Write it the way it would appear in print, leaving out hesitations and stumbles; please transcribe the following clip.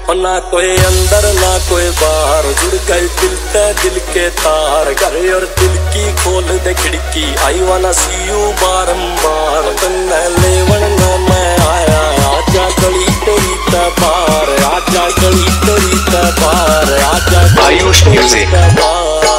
ना कोई अंदर ना कोई बाहर, जुड़ गए दिल ते दिल के तार। घर और दिल की खोल दे खिड़की, आई वाना सी यू बारंबार। तन्ने लेवन ना मैं आया, आजा गली तेरी ते पार, आजा गली तेरी ते पार, आजा गली तेरी ते पार।